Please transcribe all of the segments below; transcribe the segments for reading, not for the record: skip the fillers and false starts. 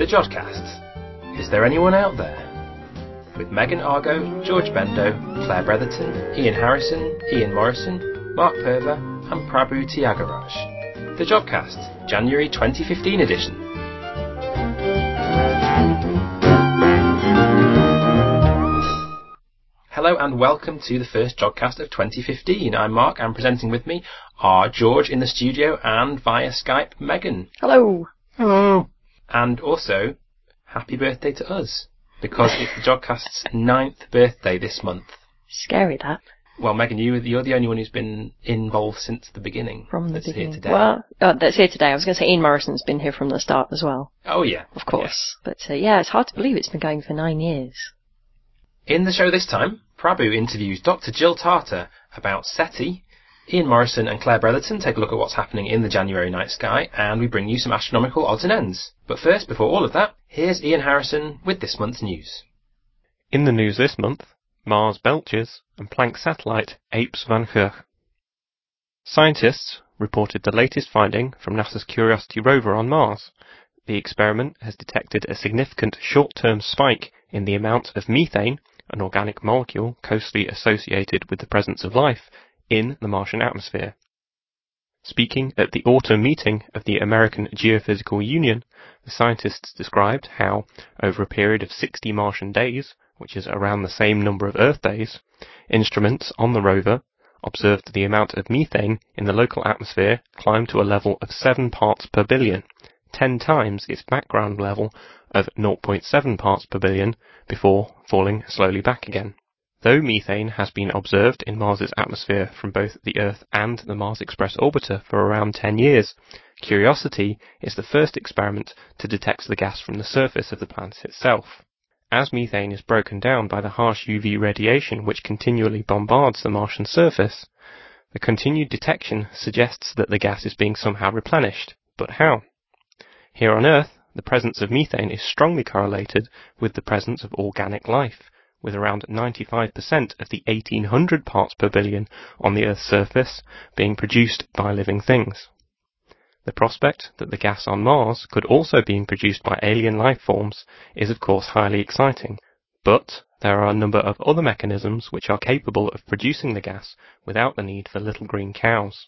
Jodcasts. Is there anyone out there? With Megan Argo, George Bendo, Claire Bretherton, Ian Harrison, Ian Morrison, Mark Purver and Prabhu Tyagarajan. The Jodcast, January 2015 edition. Hello and welcome to the first Jodcast of 2015. I'm Mark and presenting with me are George in the studio and via Skype Megan. Hello. Hello. And also, happy birthday to us, because it's the Jodcast's 9th birthday this month. Scary, that. Well, Megan, you're the only one who's been involved since the beginning. From the beginning. Here today. Well, that's here today. I was going to say Ian Morrison's been here from the start as well. Oh, yeah. Of course. Yeah. But, yeah, it's hard to believe it's been going for 9 years. In the show this time, Prabhu interviews Dr. Jill Tarter about SETI. Ian Morrison and Claire Bretherton take a look at what's happening in the January night sky, and we bring you some astronomical odds and ends. But first, before all of that, here's Ian Harrison with this month's news. In the news this month, Mars belches and Planck satellite apes Van Gogh. Scientists reported the latest finding from NASA's Curiosity rover on Mars. The experiment has detected a significant short-term spike in the amount of methane, an organic molecule closely associated with the presence of life, in the Martian atmosphere. Speaking at the autumn meeting of the American Geophysical Union, the scientists described how, over a period of 60 Martian days, which is around the same number of Earth days, instruments on the rover observed the amount of methane in the local atmosphere climb to a level of 7 parts per billion, 10 times its background level of 0.7 parts per billion, before falling slowly back again. Though methane has been observed in Mars's atmosphere from both the Earth and the Mars Express orbiter for around 10 years, Curiosity is the first experiment to detect the gas from the surface of the planet itself. As methane is broken down by the harsh UV radiation which continually bombards the Martian surface, the continued detection suggests that the gas is being somehow replenished. But how? Here on Earth, the presence of methane is strongly correlated with the presence of organic life, with around 95% of the 1800 parts per billion on the Earth's surface being produced by living things. The prospect that the gas on Mars could also be produced by alien life forms is of course highly exciting, but there are a number of other mechanisms which are capable of producing the gas without the need for little green cows.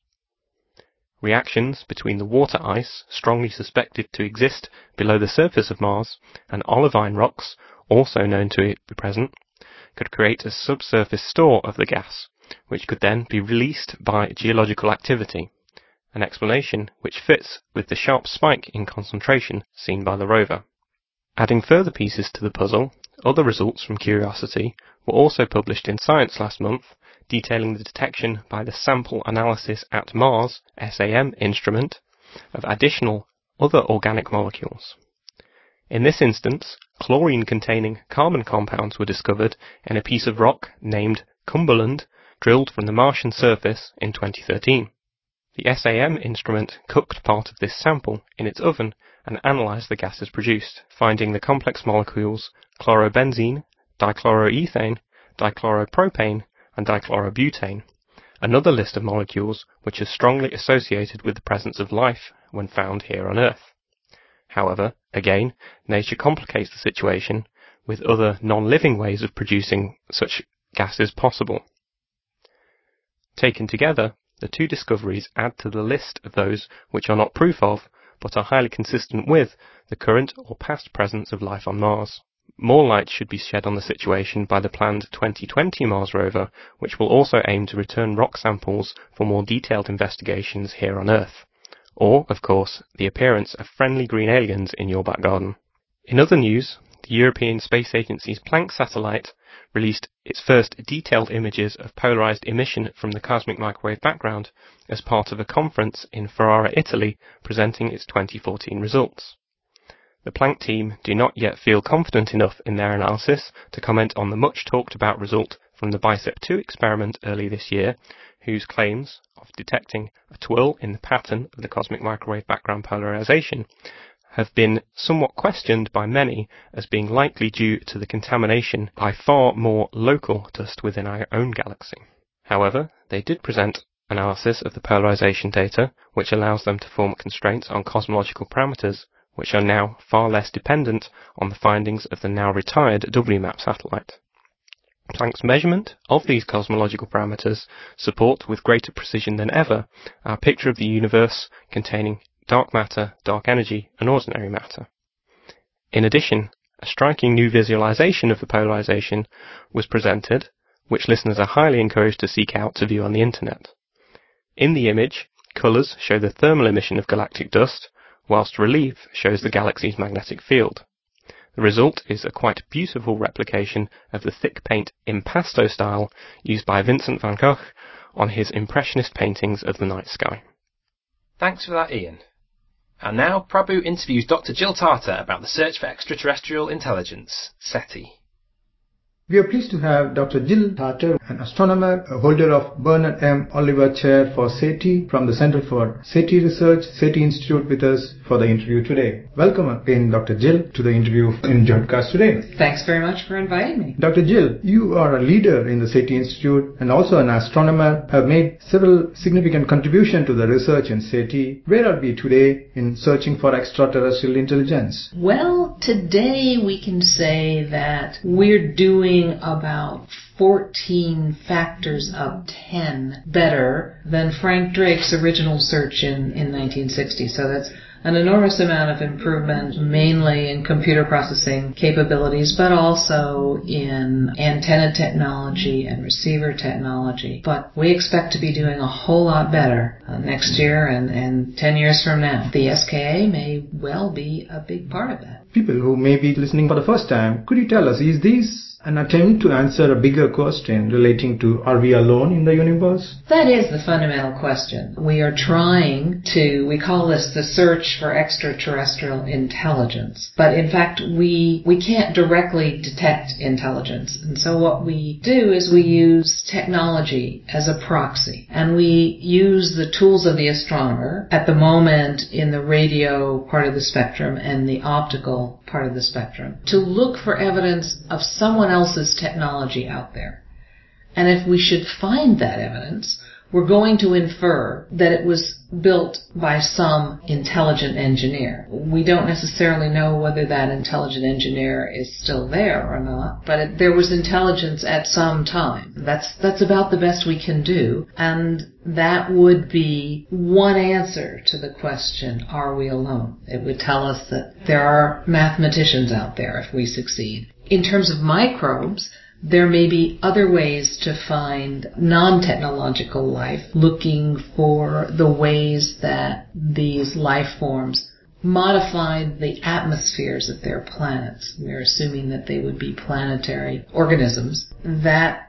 Reactions between the water ice, strongly suspected to exist below the surface of Mars, and olivine rocks, also known to be present, could create a subsurface store of the gas, which could then be released by geological activity, an explanation which fits with the sharp spike in concentration seen by the rover. Adding further pieces to the puzzle, other results from Curiosity were also published in Science last month, detailing the detection by the Sample Analysis at Mars (SAM) instrument of additional other organic molecules. In this instance, chlorine-containing carbon compounds were discovered in a piece of rock named Cumberland, drilled from the Martian surface in 2013. The SAM instrument cooked part of this sample in its oven and analysed the gases produced, finding the complex molecules chlorobenzene, dichloroethane, dichloropropane, and dichlorobutane, another list of molecules which is strongly associated with the presence of life when found here on Earth. However, again, nature complicates the situation, with other non-living ways of producing such gases possible. Taken together, the two discoveries add to the list of those which are not proof of, but are highly consistent with, the current or past presence of life on Mars. More light should be shed on the situation by the planned 2020 Mars rover, which will also aim to return rock samples for more detailed investigations here on Earth. Or, of course, the appearance of friendly green aliens in your back garden. In other news, the European Space Agency's Planck satellite released its first detailed images of polarized emission from the cosmic microwave background as part of a conference in Ferrara, Italy, presenting its 2014 results. The Planck team do not yet feel confident enough in their analysis to comment on the much talked about result from the BICEP 2 experiment early this year, whose claims of detecting a twirl in the pattern of the cosmic microwave background polarization have been somewhat questioned by many as being likely due to the contamination by far more local dust within our own galaxy. However, they did present analysis of the polarization data, which allows them to form constraints on cosmological parameters which are now far less dependent on the findings of the now retired WMAP satellite. Planck's measurement of these cosmological parameters support with greater precision than ever our picture of the universe containing dark matter, dark energy, and ordinary matter. In addition, a striking new visualization of the polarization was presented, which listeners are highly encouraged to seek out to view on the internet. In the image, colors show the thermal emission of galactic dust, whilst relief shows the galaxy's magnetic field. The result is a quite beautiful replication of the thick paint impasto style used by Vincent van Gogh on his impressionist paintings of the night sky. Thanks for that, Ian. And now Prabhu interviews Dr. Jill Tarter about the search for extraterrestrial intelligence, SETI. We are pleased to have Dr. Jill Tarter, an astronomer, a holder of Bernard M. Oliver Chair for SETI from the Center for SETI Research, SETI Institute, with us for the interview today. Welcome again, Dr. Jill, to the interview in Jodcast today. Thanks very much for inviting me. Dr. Jill, you are a leader in the SETI Institute and also an astronomer, have made several significant contributions to the research in SETI. Where are we today in searching for extraterrestrial intelligence? Well, today we can say that we're doing about 14 factors of 10 better than Frank Drake's original search in 1960. So that's an enormous amount of improvement, mainly in computer processing capabilities, but also in antenna technology and receiver technology. But we expect to be doing a whole lot better next year and 10 years from now. The SKA may well be a big part of that. People who may be listening for the first time, could you tell us, is this an attempt to answer a bigger question relating to, are we alone in the universe? That is the fundamental question. We are trying to, we call this the search for extraterrestrial intelligence. But in fact, we can't directly detect intelligence. And so what we do is we use technology as a proxy. And we use the tools of the astronomer at the moment in the radio part of the spectrum and the optical part of the spectrum to look for evidence of someone else's technology out there. And if we should find that evidence, we're going to infer that it was built by some intelligent engineer. We don't necessarily know whether that intelligent engineer is still there or not, but there was intelligence at some time. That's about the best we can do, and that would be one answer to the question, are we alone? It would tell us that there are mathematicians out there if we succeed. In terms of microbes, there may be other ways to find non-technological life, looking for the ways that these life forms modified the atmospheres of their planets. We're assuming that they would be planetary organisms. That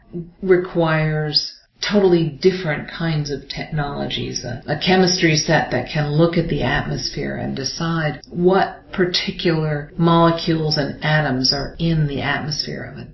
requires totally different kinds of technologies, a chemistry set that can look at the atmosphere and decide what particular molecules and atoms are in the atmosphere of a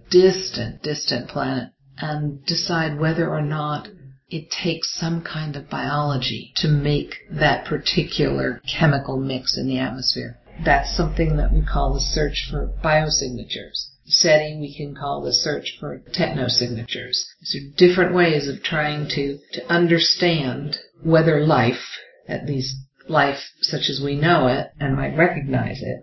distant planet and decide whether or not it takes some kind of biology to make that particular chemical mix in the atmosphere. That's something that we call the search for biosignatures. SETI we can call the search for technosignatures. These are different ways of trying to understand whether life, at least life such as we know it and might recognize it,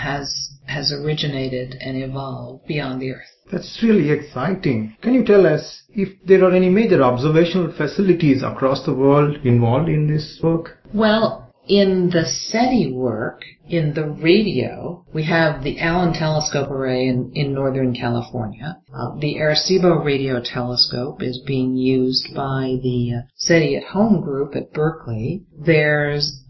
has originated and evolved beyond the Earth. That's really exciting. Can you tell us if there are any major observational facilities across the world involved in this work? Well, in the SETI work, in the radio, we have the Allen Telescope Array in Northern California. The Arecibo Radio Telescope is being used by the SETI at Home group at Berkeley. There's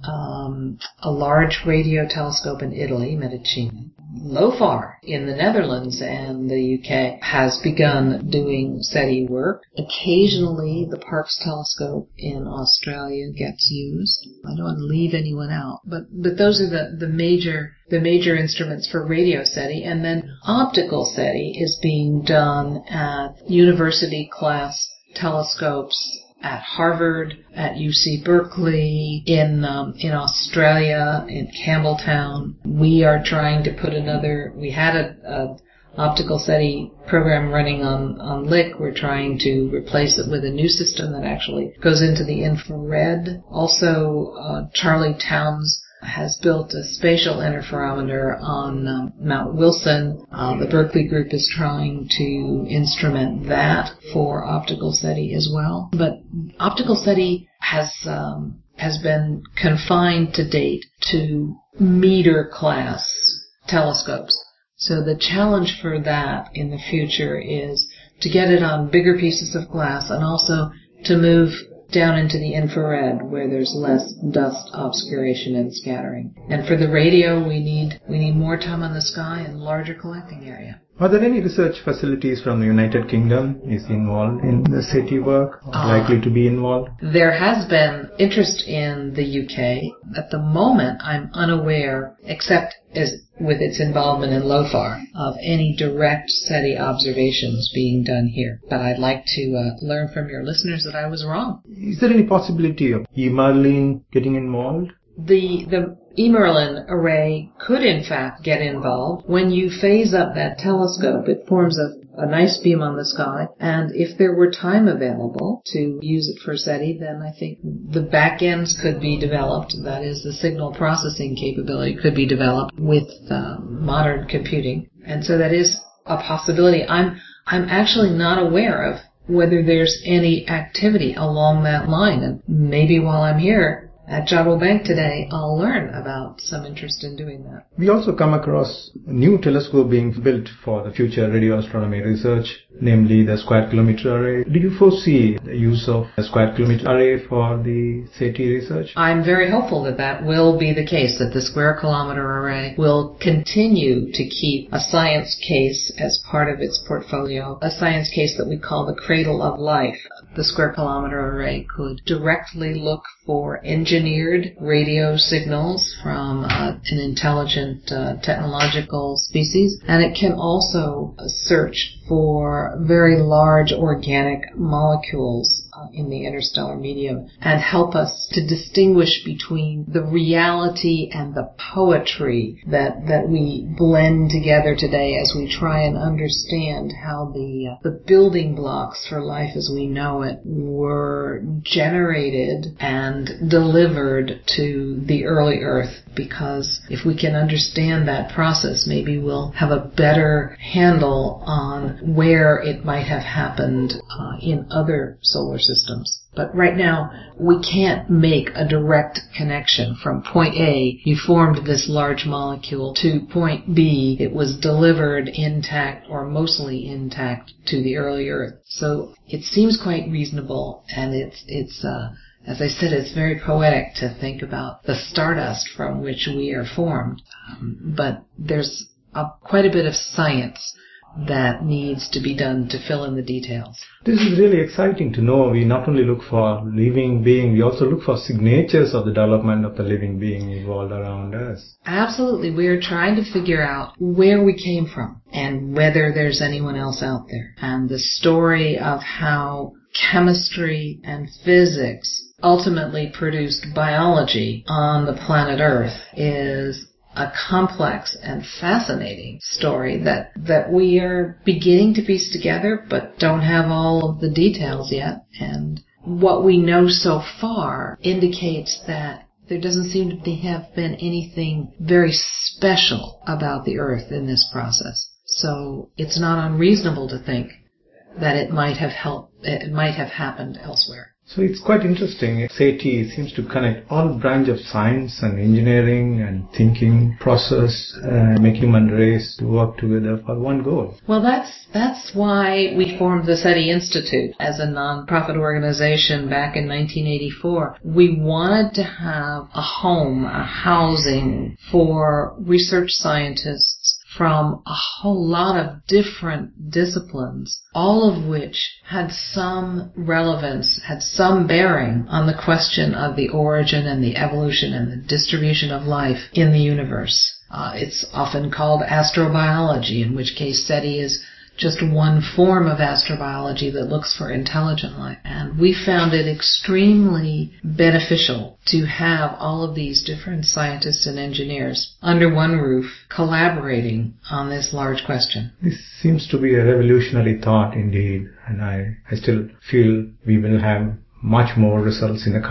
a large radio telescope in Italy, Medicina. LOFAR in the Netherlands and the UK has begun doing SETI work. Occasionally, the Parkes Telescope in Australia gets used. I don't want to leave anyone out, but those are the major instruments for radio SETI. And then optical SETI is being done at university-class telescopes at Harvard, at UC Berkeley, in Australia, in Campbelltown. We are trying to put we had a optical SETI program running on Lick. We're trying to replace it with a new system that actually goes into the infrared. Also, Charlie Towns has built a spatial interferometer on Mount Wilson. The Berkeley group is trying to instrument that for optical SETI as well. But optical SETI has been confined to date to meter class telescopes. So the challenge for that in the future is to get it on bigger pieces of glass and also to move down into the infrared where there's less dust obscuration and scattering. And for the radio, we need more time on the sky and larger collecting area. Are there any research facilities from the United Kingdom is involved in the SETI work or likely to be involved? There has been interest in the UK. At the moment, I'm unaware, except as with its involvement in LOFAR, of any direct SETI observations being done here. But I'd like to learn from your listeners that I was wrong. Is there any possibility of eMerlin getting involved? The eMerlin array could in fact get involved. When you phase up that telescope, it forms a nice beam on the sky, and if there were time available to use it for SETI, then I think the back ends could be developed. That is, the signal processing capability could be developed with modern computing. And so that is a possibility. I'm actually not aware of whether there's any activity along that line, and maybe while I'm here at Jodrell Bank today, I'll learn about some interest in doing that. We also come across a new telescope being built for the future radio astronomy research, namely the Square Kilometre Array. Do you foresee the use of a Square Kilometre Array for the SETI research? I'm very hopeful that that will be the case, that the Square Kilometre Array will continue to keep a science case as part of its portfolio, a science case that we call the Cradle of Life. The Square Kilometre Array could directly look for engineered radio signals from an intelligent technological species, and it can also search for very large organic molecules in the interstellar medium and help us to distinguish between the reality and the poetry that we blend together today as we try and understand how the building blocks for life as we know it were generated and delivered to the early Earth. Because if we can understand that process, maybe we'll have a better handle on where it might have happened in other solar systems. But right now, we can't make a direct connection from point A, you formed this large molecule, to point B, it was delivered intact or mostly intact to the early Earth. So it seems quite reasonable, and it's as I said, it's very poetic to think about the stardust from which we are formed. But there's quite a bit of science that needs to be done to fill in the details. This is really exciting to know. We not only look for living being, we also look for signatures of the development of the living being involved around us. Absolutely. We are trying to figure out where we came from and whether there's anyone else out there. And the story of how chemistry and physics ultimately produced biology on the planet Earth is a complex and fascinating story that we are beginning to piece together but don't have all of the details yet. And what we know so far indicates that there doesn't seem to have been anything very special about the Earth in this process. So it's not unreasonable to think that it might have happened elsewhere. So it's quite interesting. SETI seems to connect all branches of science and engineering and thinking process, make human race to work together for one goal. Well, that's why we formed the SETI Institute as a non-profit organization back in 1984. We wanted to have a home, a housing for research scientists from a whole lot of different disciplines, all of which had some relevance, had some bearing on the question of the origin and the evolution and the distribution of life in the universe. It's often called astrobiology, in which case SETI is just one form of astrobiology that looks for intelligent life. And we found it extremely beneficial to have all of these different scientists and engineers under one roof collaborating on this large question. This seems to be a revolutionary thought indeed, and I still feel we will have much more results in the coming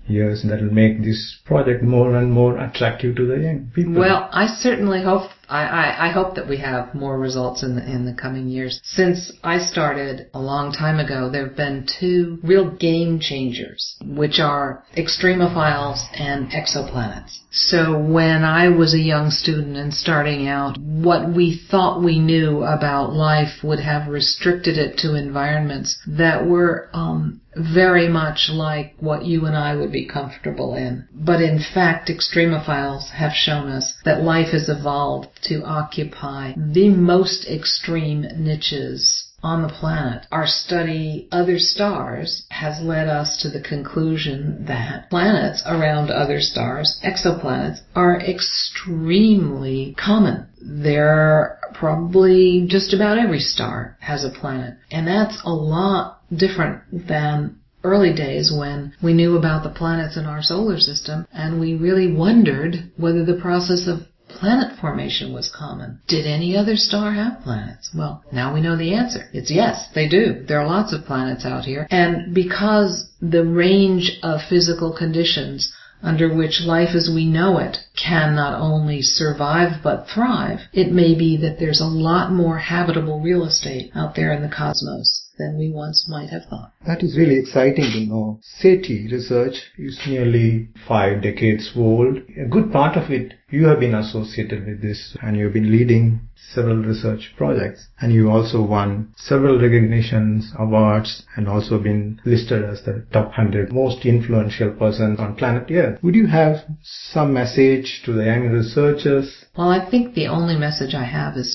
years that will make this project more and more attractive to the young people? Well, I certainly hope I hope that we have more results in the coming years. Since I started a long time ago, there have been two real game changers, which are extremophiles and exoplanets. So when I was a young student and starting out, what we thought we knew about life would have restricted it to environments that were very much like what you and I would be comfortable in. But in fact, extremophiles have shown us that life has evolved to occupy the most extreme niches on the planet. Our study other stars has led us to the conclusion that planets around other stars, exoplanets, are extremely common. They're probably just about every star has a planet. And that's a lot different than early days when we knew about the planets in our solar system and we really wondered whether the process of planet formation was common. Did any other star have planets? Well, now we know the answer. It's yes, they do. There are lots of planets out here. And because the range of physical conditions under which life as we know it can not only survive but thrive, it may be that there's a lot more habitable real estate out there in the cosmos than we once might have thought. That is really exciting to know. SETI research is nearly 5 decades old. A good part of it, you have been associated with this and you've been leading several research projects. And you also won several recognitions, awards, and also been listed as the top 100 most influential persons on planet Earth. Would you have some message to the young researchers? Well, I think the only message I have is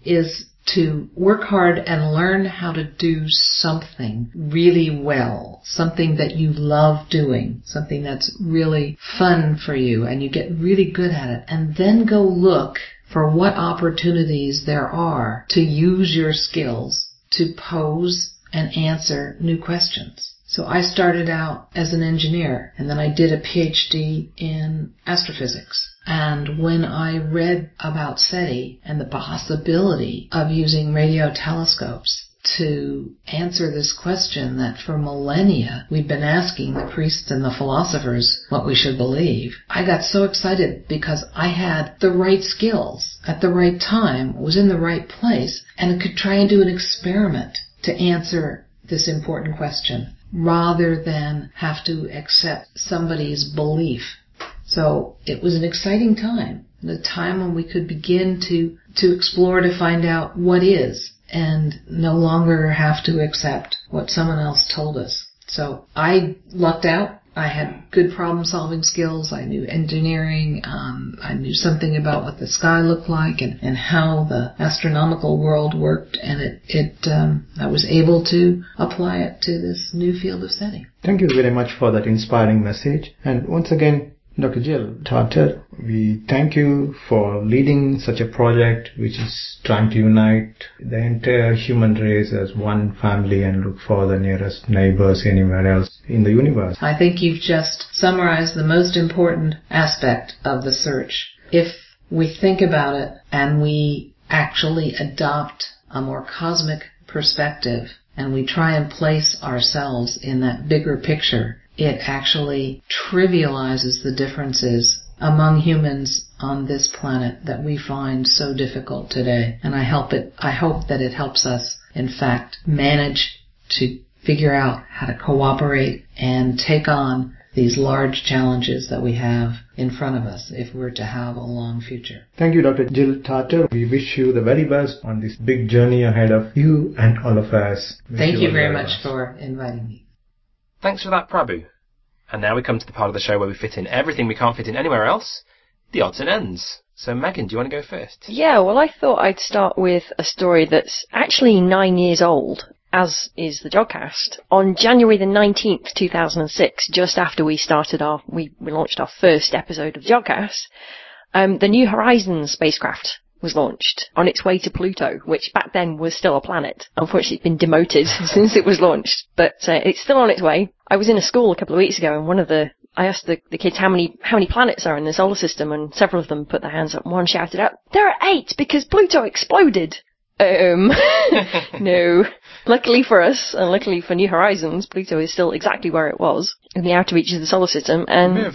to work hard and learn how to do something really well, something that you love doing, something that's really fun for you and you get really good at it, and then go look for what opportunities there are to use your skills to pose and answer new questions. So I started out as an engineer, and then I did a PhD in astrophysics. And when I read about SETI and the possibility of using radio telescopes to answer this question that for millennia we've been asking the priests and the philosophers what we should believe, I got so excited because I had the right skills at the right time, was in the right place, and could try and do an experiment to answer this important question, rather than have to accept somebody's belief. So it was an exciting time, the time when we could begin to explore to find out what is, and no longer have to accept what someone else told us. So I lucked out. I had good problem-solving skills. I knew engineering. I knew something about what the sky looked like and how the astronomical world worked. And I was able to apply it to this new field of SETI. Thank you very much for that inspiring message. And once again, Dr. Jill Tarter, we thank you for leading such a project which is trying to unite the entire human race as one family and look for the nearest neighbors anywhere else in the universe. I think you've just summarized the most important aspect of the search. If we think about it and we actually adopt a more cosmic perspective and we try and place ourselves in that bigger picture, it actually trivializes the differences among humans on this planet that we find so difficult today. And I hope that it helps us, in fact, manage to figure out how to cooperate and take on these large challenges that we have in front of us if we're to have a long future. Thank you, Dr. Jill Tarter. We wish you the very best on this big journey ahead of you and all of us. Thank you very much for inviting me. Thanks for that, Prabhu. And now we come to the part of the show where we fit in everything we can't fit in anywhere else, the odds and ends. So Megan, do you want to go first? Yeah, well, I thought I'd start with a story that's actually 9 years old, as is the Jodcast. On January the 19th, 2006, just after we launched our first episode of Jodcast, the New Horizons spacecraft was launched on its way to Pluto, which back then was still a planet. Unfortunately, it's been demoted since it was launched, but it's still on its way. I was in a school a couple of weeks ago, and I asked the kids how many planets are in the solar system, and several of them put their hands up. One shouted out, "There are 8 because Pluto exploded." No. Luckily for us, and luckily for New Horizons, Pluto is still exactly where it was, in the outer reaches of the solar system, and... It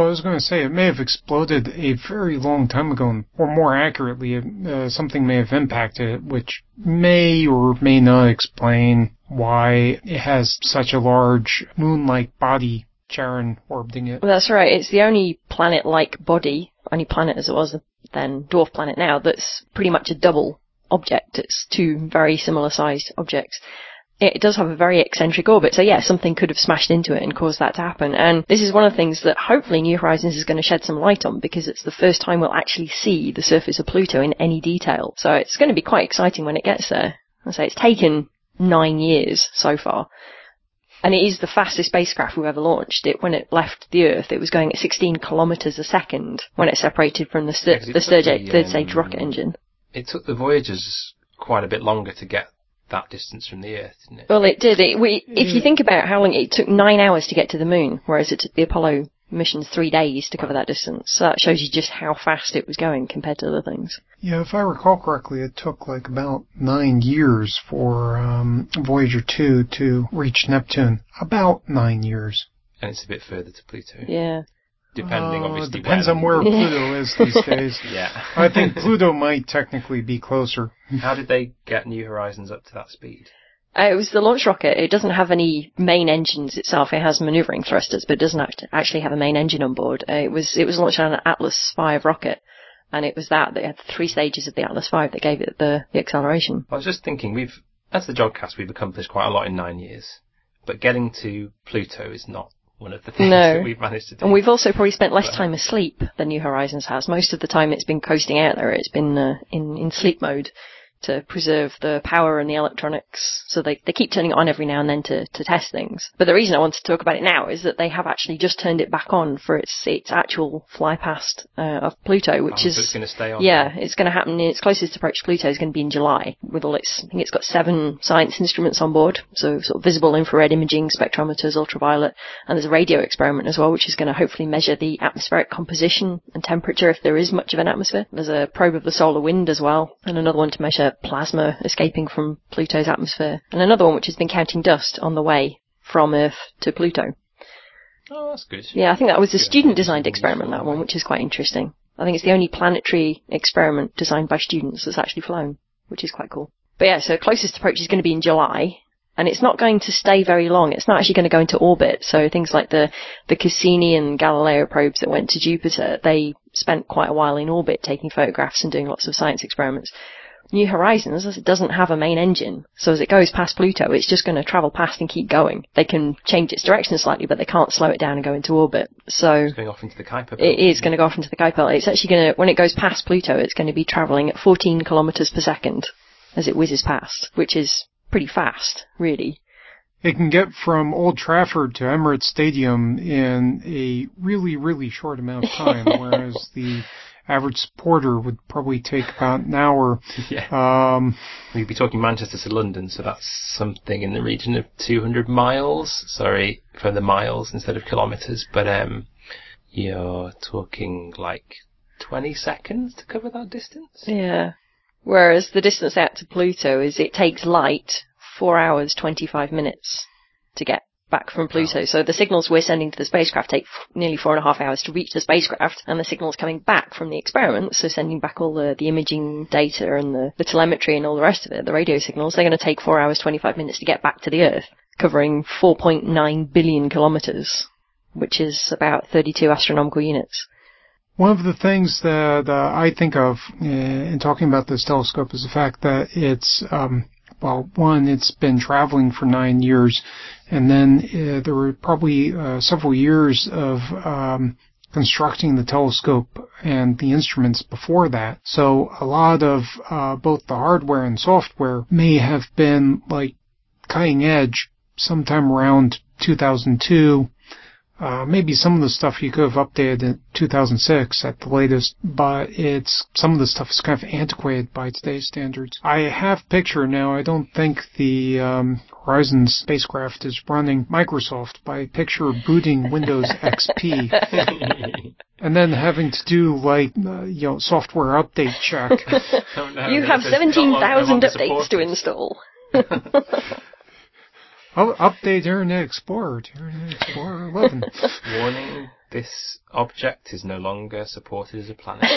may have exploded a very long time ago, or more accurately, something may have impacted it, which may or may not explain why it has such a large moon-like body, Charon, orbiting it. Well, that's right. It's the only planet-like body, only planet as it was then, dwarf planet now, that's pretty much a double object. It's two very similar-sized objects. It does have a very eccentric orbit, so yeah, something could have smashed into it and caused that to happen. And this is one of the things that hopefully New Horizons is going to shed some light on, because it's the first time we'll actually see the surface of Pluto in any detail. So it's going to be quite exciting when it gets there. I say it's taken 9 years so far. And it is the fastest spacecraft we've ever launched. When it left the Earth, it was going at 16 kilometers a second when it separated from the third stage rocket engine. It took the Voyagers quite a bit longer to get that distance from the Earth, didn't it? Well, it did. If you think about how long it took 9 hours to get to the Moon, whereas it took the Apollo missions 3 days to cover that distance. So that shows you just how fast it was going compared to other things. Yeah, if I recall correctly, it took like about 9 years for Voyager 2 to reach Neptune. About 9 years. And it's a bit further to Pluto. Yeah. Depending, obviously. It depends on where Pluto is these days. Yeah. I think Pluto might technically be closer. How did they get New Horizons up to that speed? It was the launch rocket. It doesn't have any main engines itself. It has maneuvering thrusters, but it doesn't actually have a main engine on board. It was launched on an Atlas V rocket, and it was that had 3 stages of the Atlas V that gave it the acceleration. I was just thinking, as the Jodcast, we've accomplished quite a lot in 9 years, but getting to Pluto is not one of the things that we've managed to do. And we've also probably spent less time asleep than New Horizons has. Most of the time it's been coasting out there. It's been in sleep mode to preserve the power and the electronics. So they keep turning it on every now and then to test things. But the reason I wanted to talk about it now is that they have actually just turned it back on for its actual fly past of Pluto, which is... So it's going to stay on? Yeah, it's going to happen. Its closest approach to Pluto is going to be in July, with all its... I think it's got 7 science instruments on board, so sort of visible infrared imaging, spectrometers, ultraviolet, and there's a radio experiment as well, which is going to hopefully measure the atmospheric composition and temperature if there is much of an atmosphere. There's a probe of the solar wind as well, and another one to measure plasma escaping from Pluto's atmosphere, and another one which has been counting dust on the way from Earth to Pluto. Oh, that's good. Yeah, I think that was a student-designed experiment, that one, which is quite interesting. I think it's the only planetary experiment designed by students that's actually flown, which is quite cool. But yeah, so closest approach is going to be in July, and it's not going to stay very long. It's not actually going to go into orbit, so things like the Cassini and Galileo probes that went to Jupiter, they spent quite a while in orbit taking photographs and doing lots of science experiments. New Horizons, as it doesn't have a main engine, so as it goes past Pluto, it's just going to travel past and keep going. They can change its direction slightly, but they can't slow it down and go into orbit. So it's going off into the Kuiper Belt. It is going to go off into the Kuiper Belt. It's actually going to, when it goes past Pluto, it's going to be travelling at 14 kilometres per second as it whizzes past, which is pretty fast, really. It can get from Old Trafford to Emirates Stadium in a really, really short amount of time, whereas the average supporter would probably take about an hour. Yeah. We'd be talking Manchester to London, so that's something in the region of 200 miles. Sorry for the miles instead of kilometres, but you're talking like 20 seconds to cover that distance. Yeah. Whereas the distance out to Pluto is it takes light 4 hours 25 minutes to get back from Pluto. So the signals we're sending to the spacecraft take nearly 4.5 hours to reach the spacecraft, and the signals coming back from the experiment, so sending back all the imaging data and the telemetry and all the rest of it, the radio signals, they're going to take 4 hours 25 minutes to get back to the Earth, covering 4.9 billion kilometres, which is about 32 astronomical units. One of the things that I think of in talking about this telescope is the fact that it's it's been traveling for 9 years, and then there were probably several years of constructing the telescope and the instruments before that. So a lot of both the hardware and software may have been like cutting edge sometime around 2002. Maybe some of the stuff you could have updated in 2006 at the latest, but some of the stuff is kind of antiquated by today's standards. I have a picture now. I don't think the Horizon spacecraft is running Microsoft, but I picture booting Windows XP and then having to do software update check. You have 17,000 updates to install. Update Internet Explorer to Internet Explorer 11. Warning, this object is no longer supported as a planet.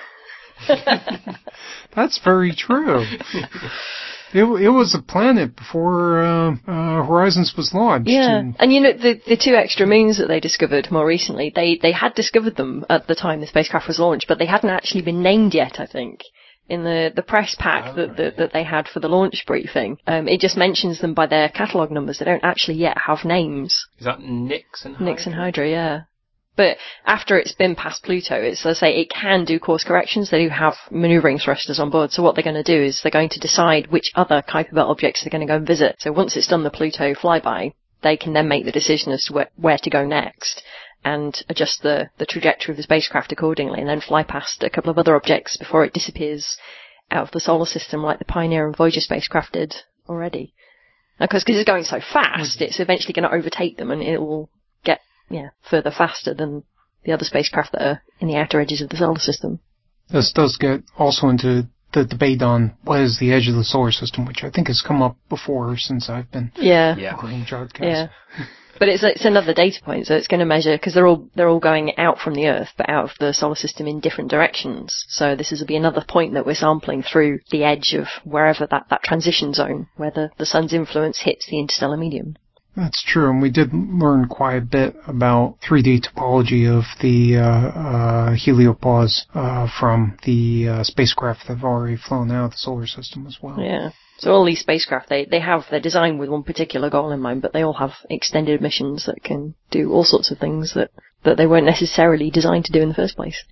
That's very true. It was a planet before Horizons was launched. Yeah, and the 2 extra moons that they discovered more recently, they had discovered them at the time the spacecraft was launched, but they hadn't actually been named yet, I think. In the press pack that they had for the launch briefing, it just mentions them by their catalogue numbers. They don't actually yet have names. Is that Nix and Hydra? Nix and Hydra, yeah. But after it's been past Pluto, it's, as I say, it can do course corrections. They do have manoeuvring thrusters on board. So what they're going to do is they're going to decide which other Kuiper Belt objects they're going to go and visit. So once it's done the Pluto flyby, they can then make the decision as to where to go next and adjust the trajectory of the spacecraft accordingly, and then fly past a couple of other objects before it disappears out of the solar system like the Pioneer and Voyager spacecraft did already. Because it's going so fast, it's eventually going to overtake them, and it will get further faster than the other spacecraft that are in the outer edges of the solar system. This does get also into the debate on what is the edge of the solar system, which I think has come up before since I've been recording Jodcast. Yeah. But it's another data point, so it's going to measure, because they're all going out from the Earth, but out of the solar system in different directions. So this will be another point that we're sampling through the edge of wherever that transition zone, where the sun's influence hits the interstellar medium. That's true, and we did learn quite a bit about 3D topology of the heliopause from the spacecraft that have already flown out of the solar system as well. Yeah. So all these spacecraft, they're designed with one particular goal in mind, but they all have extended missions that can do all sorts of things that they weren't necessarily designed to do in the first place.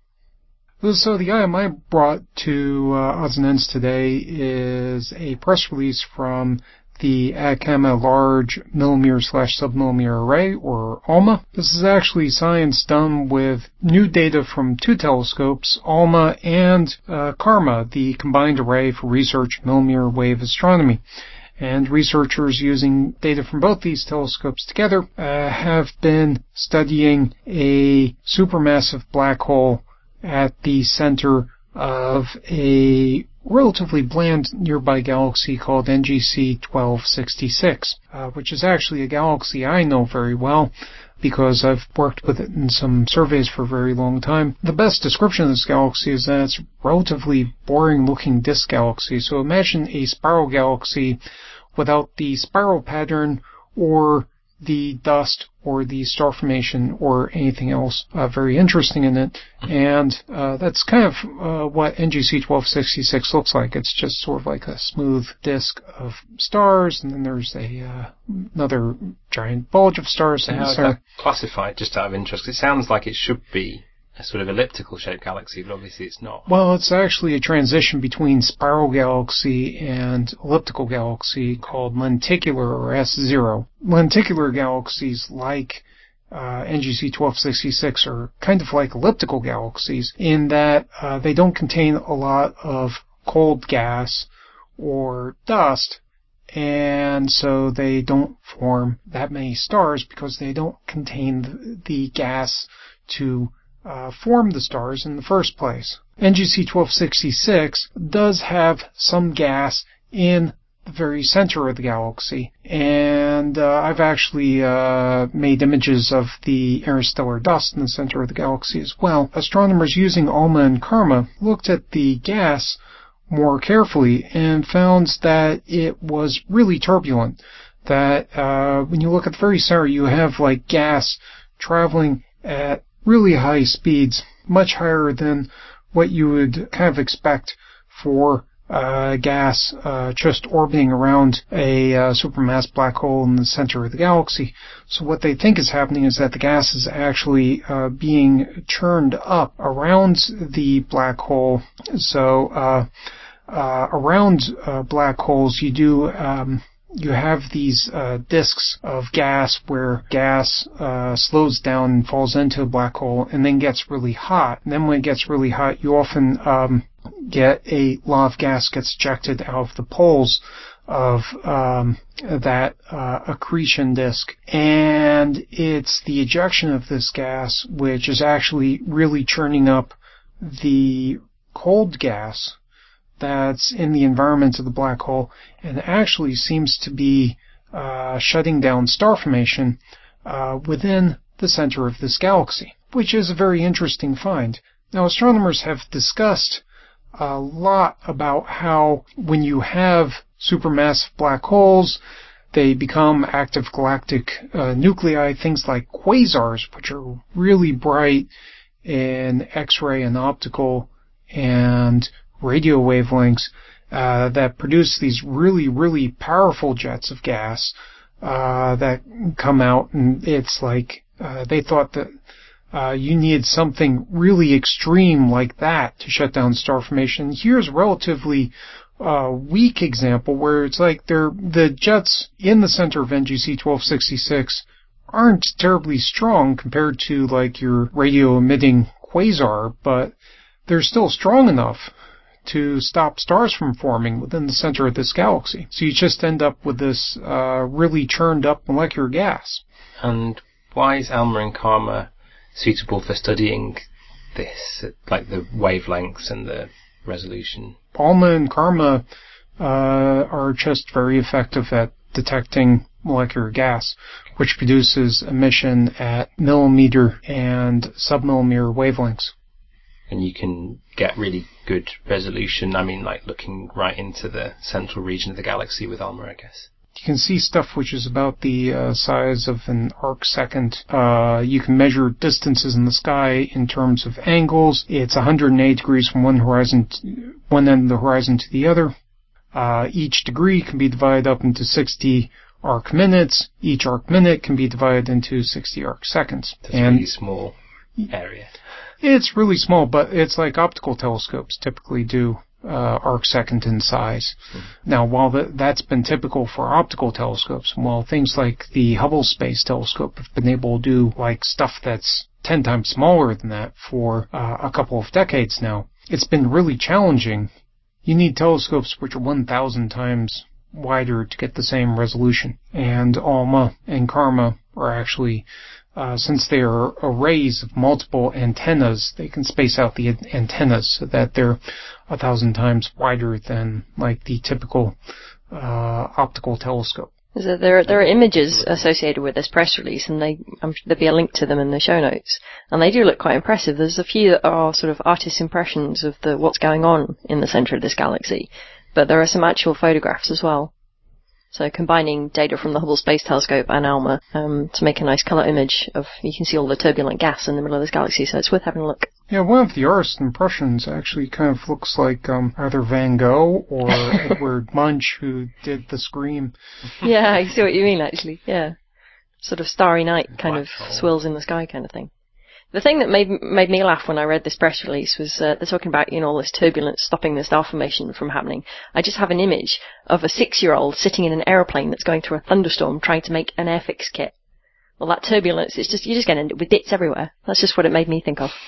So the item I brought to Odds and Ends today is a press release from the Atacama Large Millimeter/Submillimeter Array, or ALMA. This is actually science done with new data from 2 telescopes, ALMA and CARMA, the Combined Array for Research Millimeter Wave Astronomy. And researchers using data from both these telescopes together have been studying a supermassive black hole at the center of a relatively bland nearby galaxy called NGC 1266, which is actually a galaxy I know very well because I've worked with it in some surveys for a very long time. The best description of this galaxy is that it's a relatively boring-looking disk galaxy. So imagine a spiral galaxy without the spiral pattern or the dust or the star formation or anything else very interesting in it. And that's kind of what NGC 1266 looks like. It's just sort of like a smooth disk of stars, and then there's another giant bulge of stars. So how is that classified, just out of interest? It sounds like it should be a sort of elliptical-shaped galaxy, but obviously it's not. Well, it's actually a transition between spiral galaxy and elliptical galaxy called lenticular, or S0. Lenticular galaxies like NGC 1266 are kind of like elliptical galaxies in that they don't contain a lot of cold gas or dust, and so they don't form that many stars because they don't contain the gas to form the stars in the first place. NGC 1266 does have some gas in the very center of the galaxy, and I've actually made images of the interstellar dust in the center of the galaxy as well. Astronomers using ALMA and CARMA looked at the gas more carefully and found that it was really turbulent. That when you look at the very center, you have like gas traveling at really high speeds, much higher than what you would kind of expect for gas just orbiting around a supermass black hole in the center of the galaxy. So what they think is happening is that the gas is actually being churned up around the black hole. So around black holes, you have these disks of gas where gas slows down and falls into a black hole and then gets really hot. And then when it gets really hot, you often get a lot of gas gets ejected out of the poles of that accretion disk. And it's the ejection of this gas which is actually really churning up the cold gas that's in the environment of the black hole and actually seems to be shutting down star formation within the center of this galaxy, which is a very interesting find. Now, astronomers have discussed a lot about how when you have supermassive black holes, they become active galactic nuclei, things like quasars, which are really bright in X-ray and optical and radio wavelengths that produce these really, really powerful jets of gas that come out, and it's like they thought that you need something really extreme like that to shut down star formation. Here's a relatively weak example where it's like the jets in the center of NGC 1266 aren't terribly strong compared to like your radio emitting quasar, but they're still strong enough to stop stars from forming within the center of this galaxy. So you just end up with this really churned up molecular gas. And why is ALMA and KARMA suitable for studying this, like the wavelengths and the resolution? ALMA and KARMA are just very effective at detecting molecular gas, which produces emission at millimeter and submillimeter wavelengths. And you can get really good resolution, I mean, like looking right into the central region of the galaxy with ALMA, I guess. You can see stuff which is about the size of an arc second. You can measure distances in the sky in terms of angles. It's 180 degrees from one end of the horizon to the other. Each degree can be divided up into 60 arc minutes. Each arc minute can be divided into 60 arc seconds. That's a really small area. It's really small, but it's like optical telescopes typically do arc second in size. Now, while that's been typical for optical telescopes, while things like the Hubble Space Telescope have been able to do like stuff that's 10 times smaller than that for a couple of decades now, it's been really challenging. You need telescopes which are 1,000 times wider to get the same resolution. And ALMA and KARMA are actually, since they are arrays of multiple antennas, they can space out the antennas so that they're 1,000 times wider than like the typical optical telescope. So there are images associated with this press release, and there'll be a link to them in the show notes, and they do look quite impressive. There's a few that are sort of artist impressions of what's going on in the center of this galaxy, but there are some actual photographs as well. So combining data from the Hubble Space Telescope and ALMA to make a nice colour image of, you can see all the turbulent gas in the middle of this galaxy, so it's worth having a look. Yeah, one of the artist impressions actually kind of looks like either Van Gogh or Edward Munch, who did The Scream. Yeah, I see what you mean, actually, yeah. Sort of Starry Night kind of swirls in the sky kind of thing. The thing that made me laugh when I read this press release was they're talking about, all this turbulence stopping the star formation from happening. I just have an image of a 6-year-old sitting in an aeroplane that's going through a thunderstorm trying to make an airfix kit. Well, that turbulence, you're just going to end up with bits everywhere. That's just what it made me think of.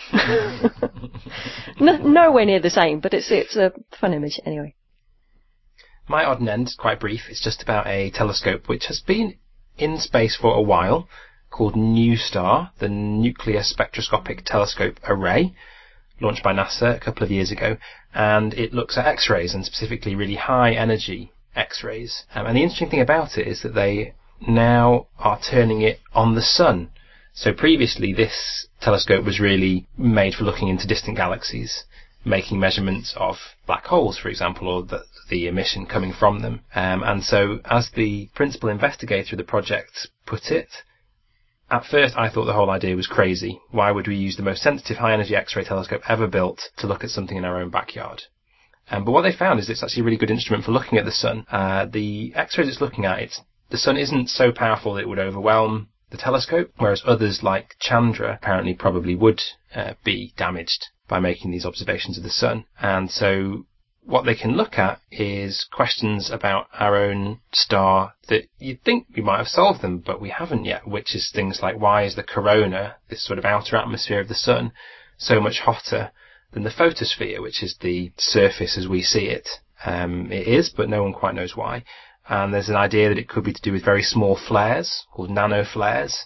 Nowhere near the same, but it's a fun image anyway. My odd and end is quite brief. It's just about a telescope which has been in space for a while, called NuSTAR, the Nuclear Spectroscopic Telescope Array, launched by NASA a couple of years ago, and it looks at X-rays, and specifically really high energy X-rays. And the interesting thing about it is that they now are turning it on the sun. So previously this telescope was really made for looking into distant galaxies, making measurements of black holes, for example, or the emission coming from them. And so as the principal investigator of the project put it, at first I thought the whole idea was crazy. Why would we use the most sensitive high-energy X-ray telescope ever built to look at something in our own backyard? But what they found is it's actually a really good instrument for looking at the sun. The X-rays it's looking at, the sun isn't so powerful that it would overwhelm the telescope, whereas others like Chandra apparently probably would be damaged by making these observations of the sun. And so what they can look at is questions about our own star that you'd think we might have solved them, but we haven't yet, which is things like, why is the corona, this sort of outer atmosphere of the sun, so much hotter than the photosphere, which is the surface as we see it? It is, but no one quite knows why. And there's an idea that it could be to do with very small flares, called nanoflares,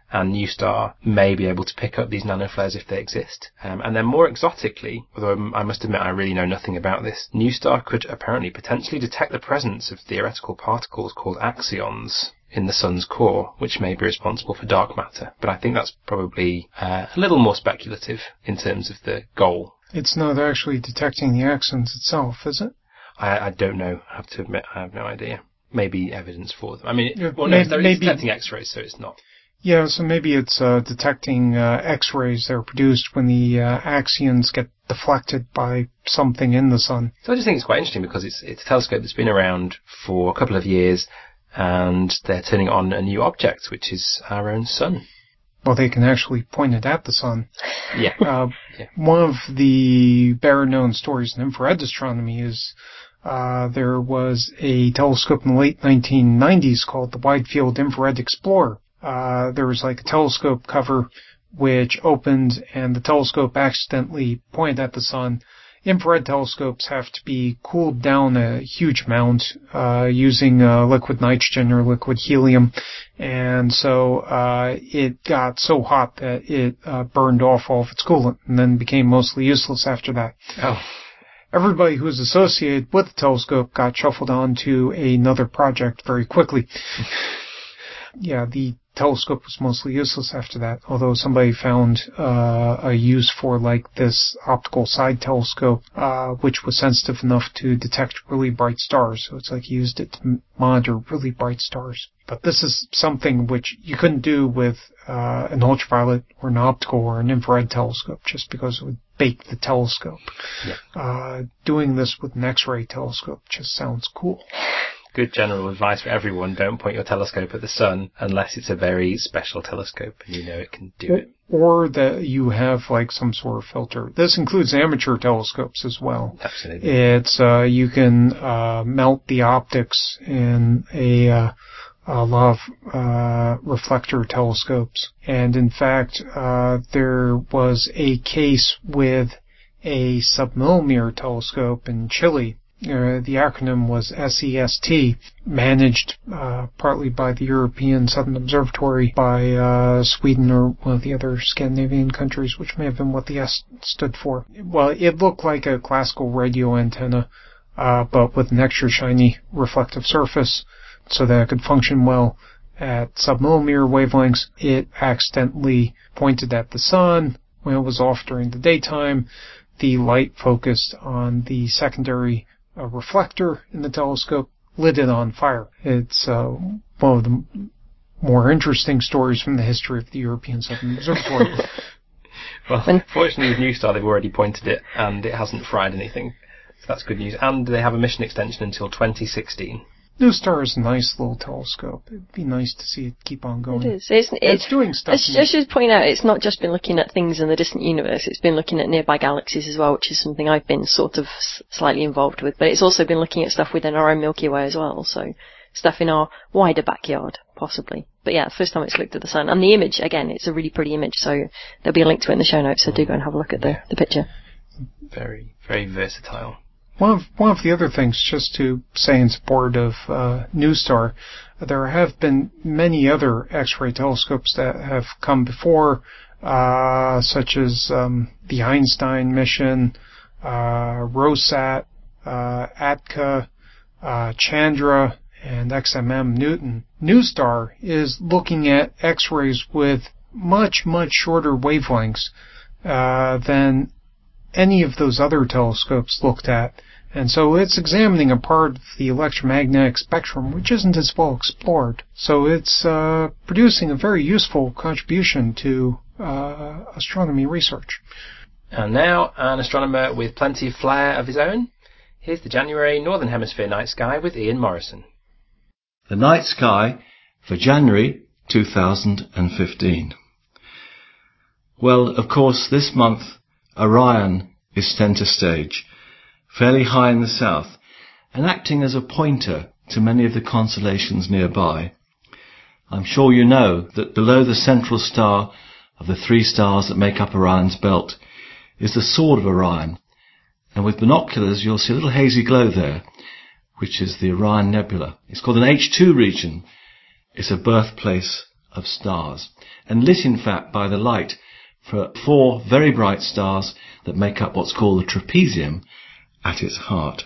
and NuSTAR may be able to pick up these nanoflares if they exist. And then more exotically, although I must admit I really know nothing about this, NuSTAR could apparently potentially detect the presence of theoretical particles called axions in the sun's core, which may be responsible for dark matter. But I think that's probably a little more speculative in terms of the goal. It's not actually detecting the axions itself, is it? I don't know. I have to admit, I have no idea. Maybe evidence for them. I mean, maybe it's detecting X-rays, so it's not. Yeah, so maybe it's detecting X-rays that are produced when the axions get deflected by something in the sun. So I just think it's quite interesting because it's a telescope that's been around for a couple of years, and they're turning on a new object, which is our own sun. Well, they can actually point it at the sun. Yeah. One of the better-known stories in infrared astronomy is there was a telescope in the late 1990s called the Wide Field Infrared Explorer. There was like a telescope cover which opened and the telescope accidentally pointed at the sun. Infrared telescopes have to be cooled down a huge amount using liquid nitrogen or liquid helium, and so it got so hot that it burned off all of its coolant and then became mostly useless after that. Oh. Everybody who was associated with the telescope got shuffled on to another project very quickly. Yeah, the telescope was mostly useless after that, although somebody found a use for like this optical side telescope, which was sensitive enough to detect really bright stars. So it's like he used it to monitor really bright stars. But this is something which you couldn't do with an ultraviolet or an optical or an infrared telescope, just because it would bake the telescope. Yeah. Doing this with an X-ray telescope just sounds cool. Good general advice for everyone: don't point your telescope at the sun unless it's a very special telescope and you know it can do it. Or that you have like some sort of filter. This includes amateur telescopes as well. Absolutely. It's you can melt the optics in a lot of reflector telescopes. And in fact, there was a case with a submillimeter telescope in Chile. The acronym was SEST, managed partly by the European Southern Observatory, by Sweden or one of the other Scandinavian countries, which may have been what the S stood for. Well, it looked like a classical radio antenna, but with an extra shiny reflective surface, so that it could function well at submillimeter wavelengths. It accidentally pointed at the sun when it was off during the daytime. The light focused on the secondary reflector in the telescope, lit it on fire. It's one of the more interesting stories from the history of the European Southern Observatory. Well, fortunately with NuSTAR they've already pointed it and it hasn't fried anything. So that's good news. And they have a mission extension until 2016. NuSTAR is a nice little telescope. It'd be nice to see it keep on going. It is. It's doing stuff. I should point out, it's not just been looking at things in the distant universe, it's been looking at nearby galaxies as well, which is something I've been sort of slightly involved with. But it's also been looking at stuff within our own Milky Way as well, so stuff in our wider backyard, possibly. But yeah, the first time it's looked at the sun. And the image, again, it's a really pretty image, so there'll be a link to it in the show notes, so do go and have a look at the picture. Very, very versatile. One of the other things, just to say in support of NuSTAR, there have been many other X-ray telescopes that have come before, such as the Einstein mission, ROSAT, ATCA, Chandra, and XMM Newton. NuSTAR is looking at X-rays with much, much shorter wavelengths than any of those other telescopes looked at. And so it's examining a part of the electromagnetic spectrum which isn't as well explored. So it's producing a very useful contribution to astronomy research. And now, an astronomer with plenty of flair of his own. Here's the January Northern Hemisphere night sky with Ian Morrison. The night sky for January 2015. Well, of course, this month Orion is centre stage, fairly high in the south, and acting as a pointer to many of the constellations nearby. I'm sure you know that below the central star of the three stars that make up Orion's belt is the Sword of Orion, and with binoculars you'll see a little hazy glow there, which is the Orion Nebula. It's called an H2 region. It's a birthplace of stars, and lit in fact by the light for 4 very bright stars that make up what's called the trapezium at its heart.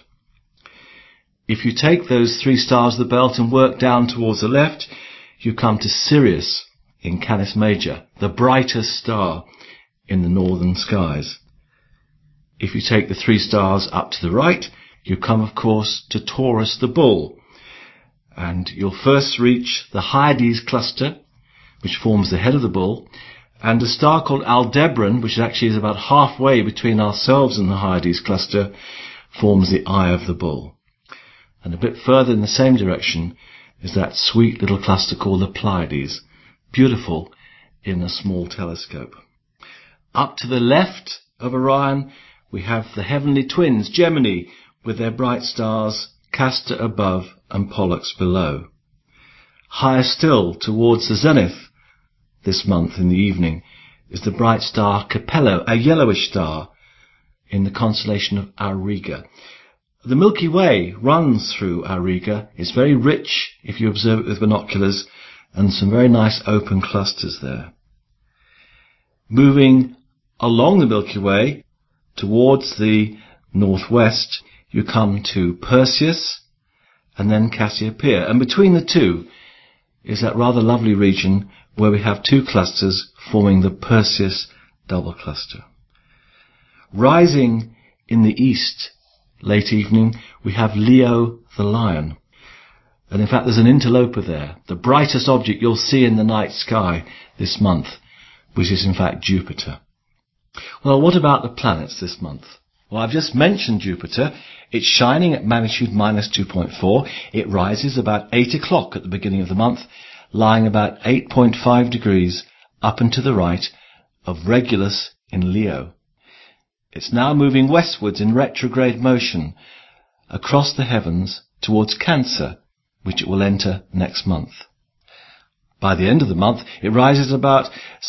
If you take those 3 stars of the belt and work down towards the left, you come to Sirius in Canis Major, the brightest star in the northern skies. If you take the 3 stars up to the right, you come, of course, to Taurus the Bull, and you'll first reach the Hyades cluster, which forms the head of the bull, and a star called Aldebaran, which actually is about halfway between ourselves and the Hyades cluster, forms the eye of the bull. And a bit further in the same direction is that sweet little cluster called the Pleiades, beautiful in a small telescope. Up to the left of Orion, we have the heavenly twins, Gemini, with their bright stars, Castor above and Pollux below. Higher still, towards the zenith, this month in the evening, is the bright star Capello, a yellowish star in the constellation of Auriga. The Milky Way runs through Auriga. It's very rich if you observe it with binoculars, and some very nice open clusters there. Moving along the Milky Way towards the northwest, you come to Perseus and then Cassiopeia, and between the two is that rather lovely region where we have 2 clusters forming the Perseus double cluster. Rising in the east, late evening, we have Leo the Lion. And in fact, there's an interloper there, the brightest object you'll see in the night sky this month, which is in fact Jupiter. Well, what about the planets this month? Well, I've just mentioned Jupiter. It's shining at magnitude minus 2.4. It rises about 8 o'clock at the beginning of the month, lying about 8.5 degrees up and to the right of Regulus in Leo. It's now moving westwards in retrograde motion across the heavens towards Cancer, which it will enter next month. By the end of the month, it rises about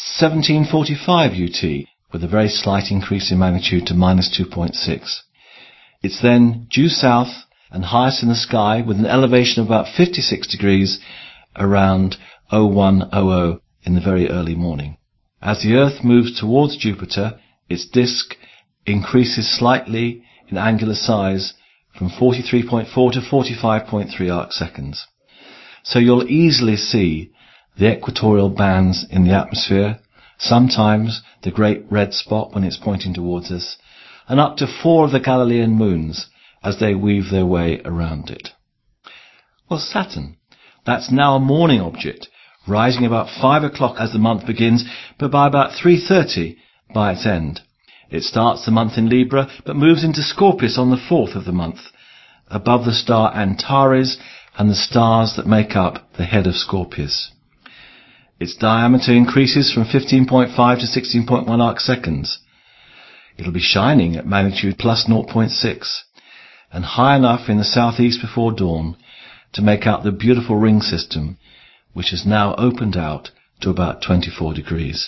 1745 UT, with a very slight increase in magnitude to minus 2.6. It's then due south and highest in the sky with an elevation of about 56 degrees around 0100 in the very early morning. As the Earth moves towards Jupiter, its disk increases slightly in angular size from 43.4 to 45.3 arc seconds. So you'll easily see the equatorial bands in the atmosphere, sometimes the great red spot when it's pointing towards us, and up to 4 of the Galilean moons as they weave their way around it. Well, Saturn, that's now a morning object, rising about 5 o'clock as the month begins, but by about 3:30 by its end. It starts the month in Libra, but moves into Scorpius on the 4th of the month, above the star Antares and the stars that make up the head of Scorpius. Its diameter increases from 15.5 to 16.1 arc seconds. It'll be shining at magnitude plus 0.6 and high enough in the southeast before dawn to make out the beautiful ring system, which has now opened out to about 24 degrees.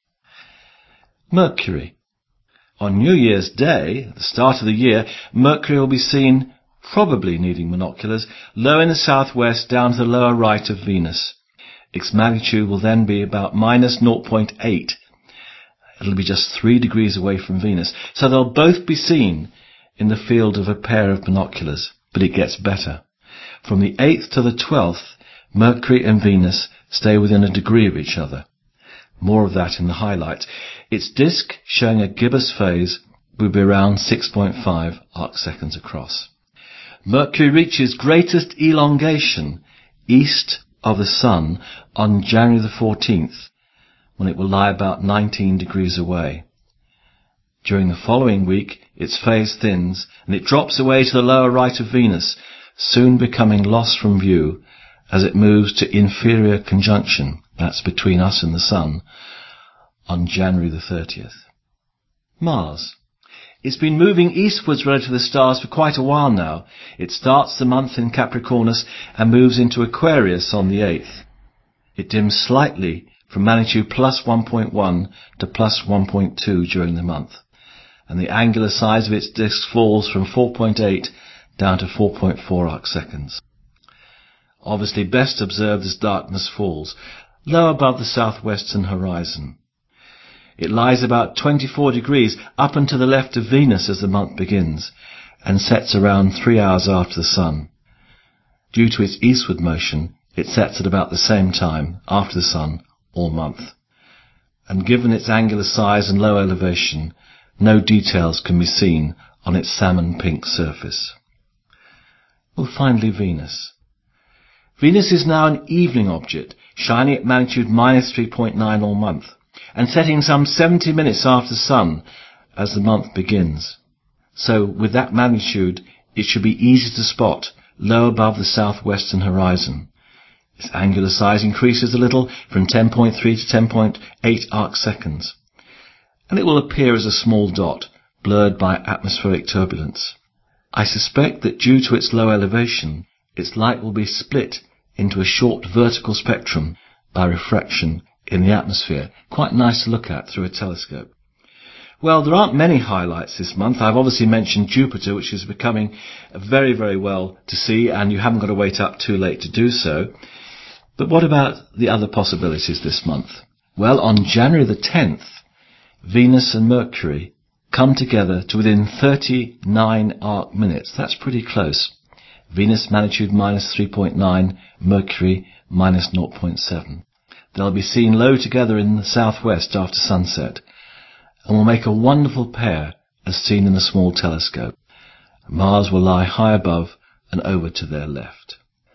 Mercury. On New Year's Day, at the start of the year, Mercury will be seen, probably needing binoculars, low in the southwest down to the lower right of Venus. Its magnitude will then be about minus 0.8. It'll be just 3 degrees away from Venus, so they'll both be seen in the field of a pair of binoculars. But it gets better. From the 8th to the 12th, Mercury and Venus stay within a degree of each other. More of that in the highlights. Its disk, showing a gibbous phase, will be around 6.5 arc seconds across. Mercury reaches greatest elongation east of the Sun on January the 14th, when it will lie about 19 degrees away. During the following week, its phase thins, and it drops away to the lower right of Venus, soon becoming lost from view as it moves to inferior conjunction, that's between us and the Sun, on January the 30th. Mars. It's been moving eastwards relative to the stars for quite a while now. It starts the month in Capricornus and moves into Aquarius on the 8th. It dims slightly from magnitude plus 1.1 to plus 1.2 during the month, and the angular size of its disk falls from 4.8 down to 4.4 arc seconds. Obviously best observed as darkness falls. low above the southwestern horizon. It lies about 24 degrees up and to the left of Venus as the month begins, and sets around 3 hours after the Sun. Due to its eastward motion, it sets at about the same time after the Sun all month. And given its angular size and low elevation, no details can be seen on its salmon pink surface. Well, finally, Venus. Venus is now an evening object, shining at magnitude -3.9 all month, and setting some 70 minutes after the Sun as the month begins. So, with that magnitude, it should be easy to spot low above the southwestern horizon. Its angular size increases a little from 10.3 to 10.8 arc seconds, and it will appear as a small dot, blurred by atmospheric turbulence. I suspect that due to its low elevation, its light will be split into a short vertical spectrum by refraction in the atmosphere. Quite nice to look at through a telescope. Well, there aren't many highlights this month. I've obviously mentioned Jupiter, which is becoming very, very well to see, and you haven't got to wait up too late to do so. But what about the other possibilities this month? Well, on January the 10th, Venus and Mercury come together to within 39 arc minutes. That's pretty close. Venus magnitude -3.9, Mercury -0.7. They'll be seen low together in the southwest after sunset, and will make a wonderful pair as seen in the small telescope. Mars will lie high above and over to their left.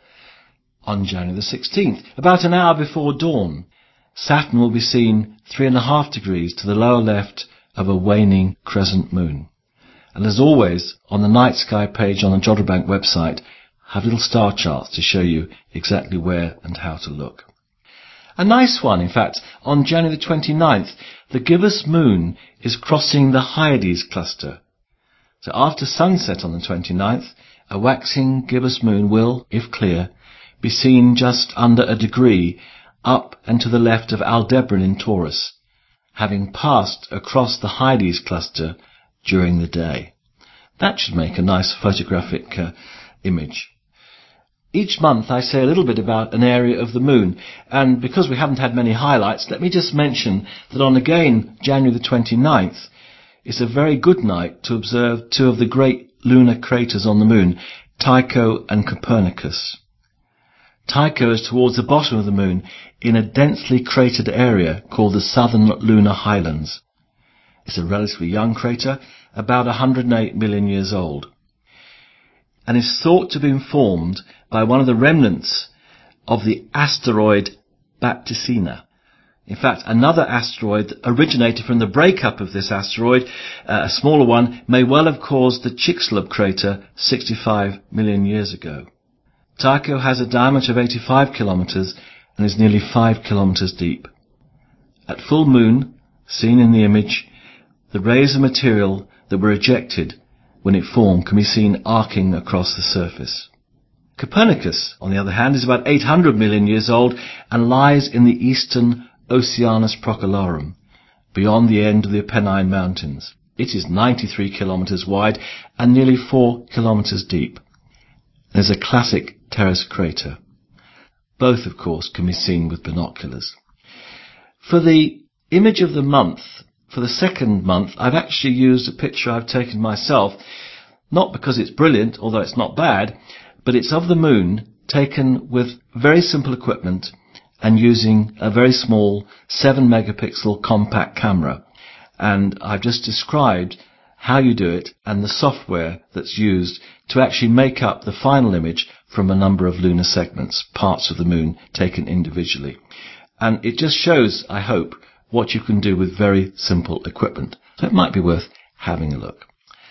On January the 16th, about an hour before dawn, Saturn will be seen 3.5 degrees to the lower left of a waning crescent moon. And as always, on the night sky page on the Jodrell Bank website, have little star charts to show you exactly where and how to look. A nice one, in fact, on January the 29th, the gibbous moon is crossing the Hyades cluster. So after sunset on the 29th, a waxing gibbous moon will, if clear, be seen just under a degree up and to the left of Aldebaran in Taurus, having passed across the Hyades cluster during the day. That should make a nice photographic image. Each month I say a little bit about an area of the moon, and because we haven't had many highlights, let me just mention that on again January the 29th, it's a very good night to observe two of the great lunar craters on the moon, Tycho and Copernicus. Tycho is towards the bottom of the moon in a densely cratered area called the Southern Lunar Highlands. It's a relatively young crater, about 108 million years old, and is thought to have been formed by one of the remnants of the asteroid Baptisina. In fact, another asteroid that originated from the breakup of this asteroid, a smaller one, may well have caused the Chicxulub crater 65 million years ago. Tycho has a diameter of 85 kilometers and is nearly 5 kilometers deep. At full moon, seen in the image, the rays of material that were ejected when it formed can be seen arcing across the surface. Copernicus, on the other hand, is about 800 million years old and lies in the eastern Oceanus Procellarum, beyond the end of the Apennine Mountains. It is 93 kilometers wide and nearly 4 kilometers deep. There's a classic terrace crater. Both, of course, can be seen with binoculars. For the image of the month, for the second month, I've actually used a picture I've taken myself, not because it's brilliant, although it's not bad, but it's of the moon taken with very simple equipment and using a very small 7 megapixel compact camera. And I've just described how you do it and the software that's used to actually make up the final image from a number of lunar segments, parts of the moon taken individually. And it just shows, I hope, what you can do with very simple equipment. So it might be worth having a look.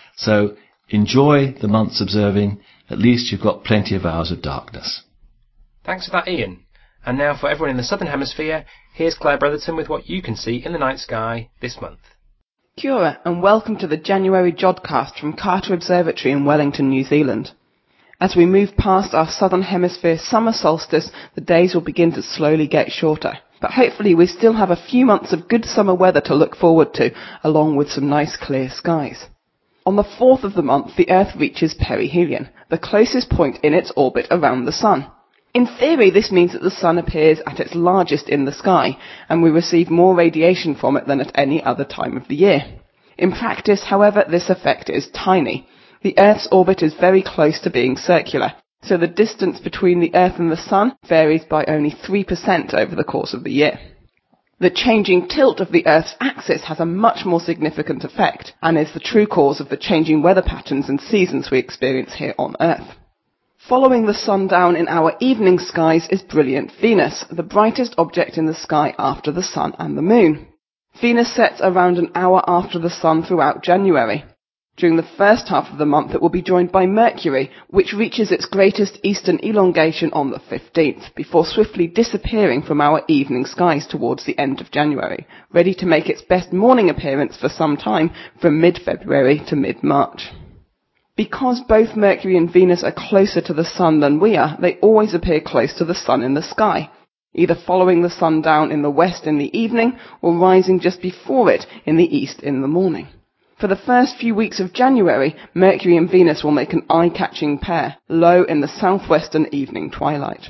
So enjoy the month's observing. At least you've got plenty of hours of darkness. Thanks for that, Ian. And now for everyone in the Southern Hemisphere, here's Claire Bretherton with what you can see in the night sky this month. Kia ora, and welcome to the January Jodcast from Carter Observatory in Wellington, New Zealand. As we move past our Southern Hemisphere summer solstice, the days will begin to slowly get shorter. But hopefully we still have a few months of good summer weather to look forward to, along with some nice clear skies. On the 4th of the month, the Earth reaches perihelion, the closest point in its orbit around the Sun. In theory, this means that the Sun appears at its largest in the sky, and we receive more radiation from it than at any other time of the year. In practice, however, this effect is tiny. The Earth's orbit is very close to being circular, so the distance between the Earth and the Sun varies by only 3% over the course of the year. The changing tilt of the Earth's axis has a much more significant effect, and is the true cause of the changing weather patterns and seasons we experience here on Earth. Following the sundown in our evening skies is brilliant Venus, the brightest object in the sky after the Sun and the Moon. Venus sets around an hour after the Sun throughout January. During the first half of the month it will be joined by Mercury, which reaches its greatest eastern elongation on the 15th, before swiftly disappearing from our evening skies towards the end of January, ready to make its best morning appearance for some time from mid-February to mid-March. Because both Mercury and Venus are closer to the Sun than we are, they always appear close to the Sun in the sky, either following the sun down in the west in the evening or rising just before it in the east in the morning. For the first few weeks of January, Mercury and Venus will make an eye-catching pair, low in the southwestern evening twilight.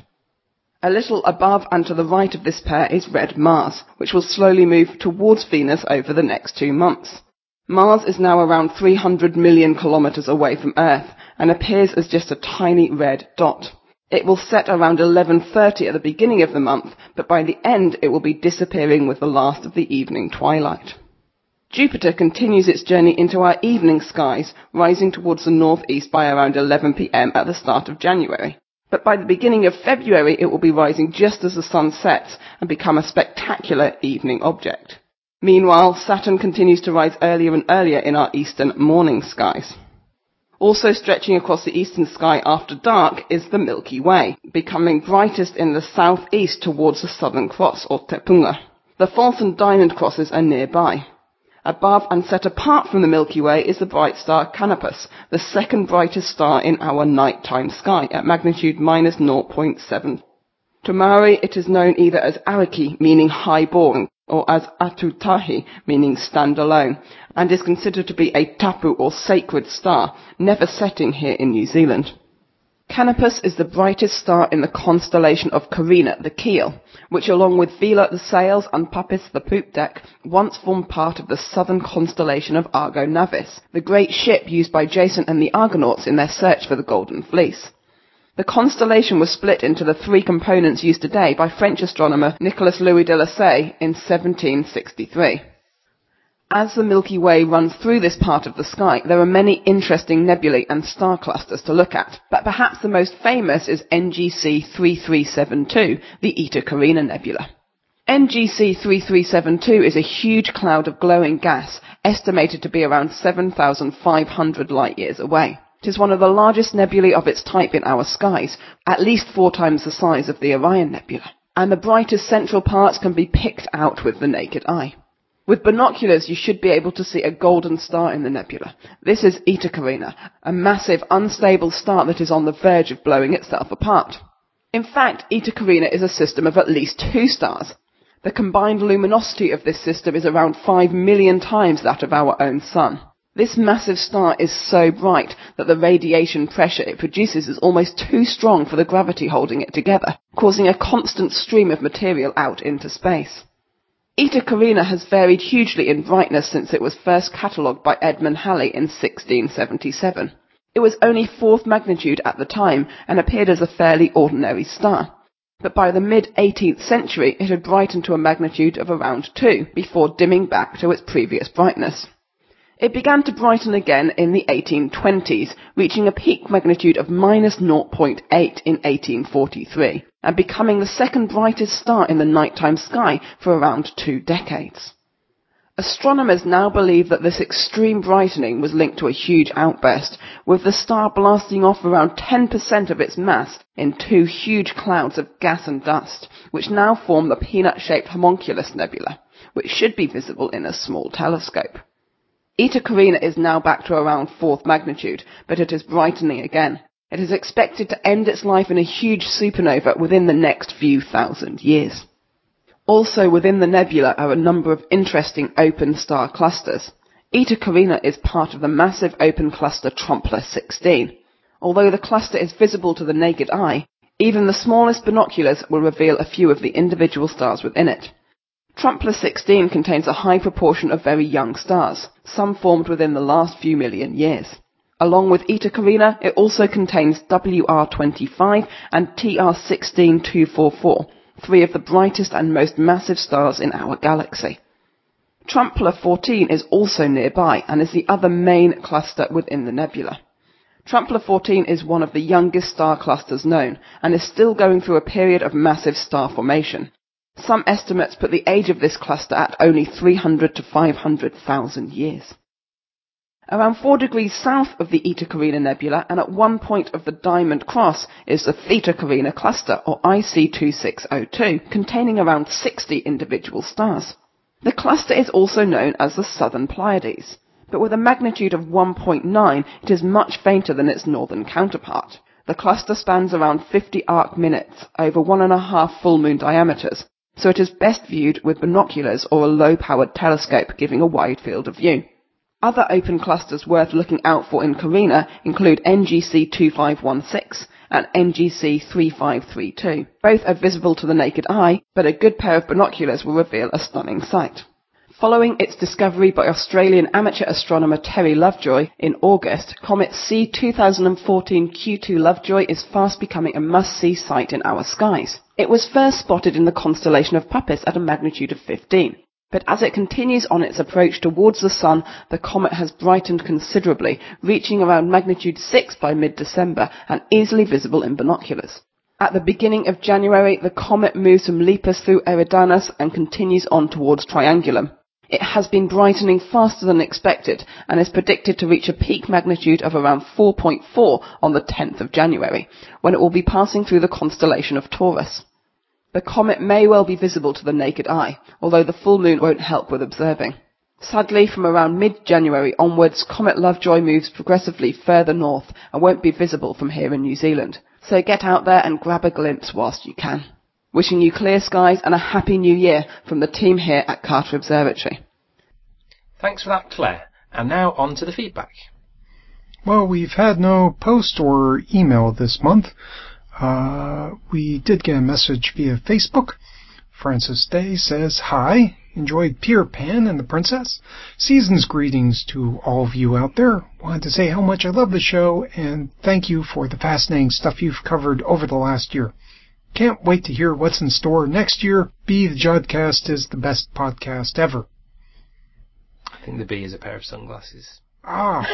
A little above and to the right of this pair is red Mars, which will slowly move towards Venus over the next 2 months. Mars is now around 300 million kilometers away from Earth and appears as just a tiny red dot. It will set around 11:30 at the beginning of the month, but by the end it will be disappearing with the last of the evening twilight. Jupiter continues its journey into our evening skies, rising towards the northeast by around 11 p.m. at the start of January. But by the beginning of February it will be rising just as the Sun sets and become a spectacular evening object. Meanwhile, Saturn continues to rise earlier and earlier in our eastern morning skies. Also stretching across the eastern sky after dark is the Milky Way, becoming brightest in the southeast towards the Southern Cross, or Te Punga. The False and Diamond Crosses are nearby. Above and set apart from the Milky Way is the bright star Canopus, the second brightest star in our nighttime sky, at magnitude minus 0.7. To Maori it is known either as Ariki, meaning high-born, or as Atutahi, meaning stand alone, and is considered to be a tapu or sacred star, never setting here in New Zealand. Canopus is the brightest star in the constellation of Carina, the keel, which along with Vela, the sails, and Papis, the poop deck, once formed part of the southern constellation of Argo Navis, the great ship used by Jason and the Argonauts in their search for the Golden Fleece. The constellation was split into the 3 components used today by French astronomer Nicolas Louis de Lassay in 1763. As the Milky Way runs through this part of the sky, there are many interesting nebulae and star clusters to look at, but perhaps the most famous is NGC 3372, the Eta Carina Nebula. NGC 3372 is a huge cloud of glowing gas, estimated to be around 7,500 light-years away. It is one of the largest nebulae of its type in our skies, at least 4 times the size of the Orion Nebula, and the brightest central parts can be picked out with the naked eye. With binoculars you should be able to see a golden star in the nebula. This is Eta Carina, a massive unstable star that is on the verge of blowing itself apart. In fact, Eta Carina is a system of at least 2 stars. The combined luminosity of this system is around 5 million times that of our own Sun. This massive star is so bright that the radiation pressure it produces is almost too strong for the gravity holding it together, causing a constant stream of material out into space. Eta Carina has varied hugely in brightness since it was first catalogued by Edmund Halley in 1677. It was only 4th magnitude at the time and appeared as a fairly ordinary star. But by the mid-18th century it had brightened to a magnitude of around 2, before dimming back to its previous brightness. It began to brighten again in the 1820s, reaching a peak magnitude of minus 0.8 in 1843, and becoming the second brightest star in the nighttime sky for around 2 decades. Astronomers now believe that this extreme brightening was linked to a huge outburst, with the star blasting off around 10% of its mass in 2 huge clouds of gas and dust, which now form the peanut-shaped Homunculus Nebula, which should be visible in a small telescope. Eta Carina is now back to around 4th magnitude, but it is brightening again. It is expected to end its life in a huge supernova within the next few thousand years. Also within the nebula are a number of interesting open star clusters. Eta Carina is part of the massive open cluster Trompler 16. Although the cluster is visible to the naked eye, Even the smallest binoculars will reveal a few of the individual stars within it. Trumpler-16 contains a high proportion of very young stars, some formed within the last few million years. Along with Eta Carina, it also contains WR25 and TR16244, three of the brightest and most massive stars in our galaxy. Trumpler-14 is also nearby and is the other main cluster within the nebula. Trumpler-14 is one of the youngest star clusters known and is still going through a period of massive star formation. Some estimates put the age of this cluster at only 300 to 500,000 years. Around 4 degrees south of the Eta Carina Nebula and at one point of the Diamond Cross is the Theta Carina cluster, or IC2602, containing around 60 individual stars. The cluster is also known as the Southern Pleiades, but with a magnitude of 1.9 it is much fainter than its northern counterpart. The cluster spans around 50 arc minutes over 1.5 full moon diameters, so it is best viewed with binoculars or a low-powered telescope giving a wide field of view. Other open clusters worth looking out for in Carina include NGC 2516 and NGC 3532. Both are visible to the naked eye, but a good pair of binoculars will reveal a stunning sight. Following its discovery by Australian amateur astronomer Terry Lovejoy in August, Comet C 2014 Q2 Lovejoy is fast becoming a must-see sight in our skies. It was first spotted in the constellation of Puppis at a magnitude of 15. But as it continues on its approach towards the Sun, the comet has brightened considerably, reaching around magnitude 6 by mid-December and easily visible in binoculars. At the beginning of January, the comet moves from Lepus through Eridanus and continues on towards Triangulum. It has been brightening faster than expected and is predicted to reach a peak magnitude of around 4.4 on the 10th of January, when it will be passing through the constellation of Taurus. The comet may well be visible to the naked eye, although the full moon won't help with observing. Sadly, from around mid-January onwards, Comet Lovejoy moves progressively further north and won't be visible from here in New Zealand. So get out there and grab a glimpse whilst you can. Wishing you clear skies and a happy new year from the team here at Carter Observatory. Thanks for that, Claire. And now on to the feedback. Well, we've had no post or email this month. We did get a message via Facebook. Francis Day says, "Hi, enjoyed Peter Pan and the Princess. Season's greetings to all of you out there. Wanted to say how much I love the show and thank you for the fascinating stuff you've covered over the last year. Can't wait to hear what's in store next year. The Jodcast is the best podcast ever." I think the B is a pair of sunglasses. Ah.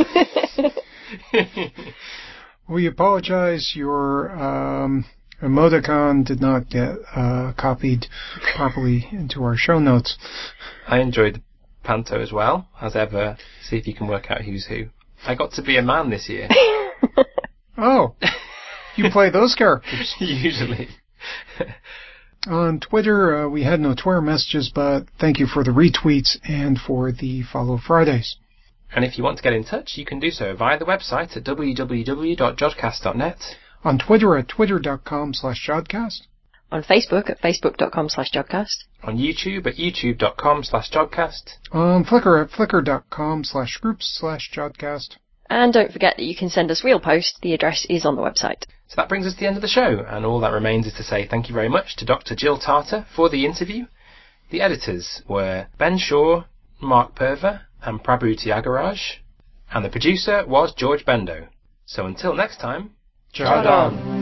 We apologize. Your emoticon did not get copied properly into our show notes. I enjoyed the panto as well, as ever. See if you can work out who's who. I got to be a man this year. Oh, you play those characters? Usually. On Twitter, we had no Twitter messages, but thank you for the retweets and for the Follow Fridays. And if you want to get in touch, you can do so via the website at www.jodcast.net. On Twitter at twitter.com/Jodcast. On Facebook at facebook.com/Jodcast. On YouTube at youtube.com/Jodcast. On Flickr at flickr.com/groups/Jodcast. And don't forget that you can send us real post. The address is on the website. So that brings us to the end of the show, and all that remains is to say thank you very much to Dr. Jill Tarter for the interview. The editors were Ben Shaw, Mark Perver, and Prabhu Tyagarajan, and the producer was George Bendo. So until next time, Jod on.